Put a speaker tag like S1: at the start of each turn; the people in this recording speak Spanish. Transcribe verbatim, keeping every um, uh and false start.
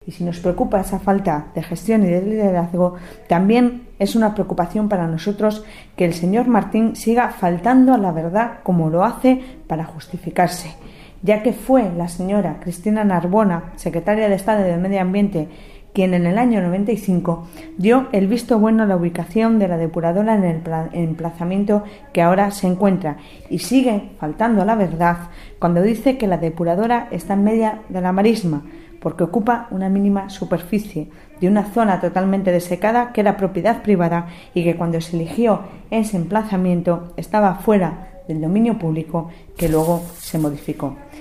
S1: Y si nos preocupa esa falta de gestión y de liderazgo, también es una preocupación para nosotros que el señor Martín siga faltando a la verdad como lo hace para justificarse, ya que fue la señora Cristina Narbona, secretaria de Estado de Medio Ambiente, quien en el año noventa y cinco dio el visto bueno a la ubicación de la depuradora en el emplazamiento que ahora se encuentra, y sigue faltando a la verdad cuando dice que la depuradora está en medio de la marisma, porque ocupa una mínima superficie de una zona totalmente desecada que era propiedad privada y que cuando se eligió ese emplazamiento estaba fuera del dominio público, que luego se modificó.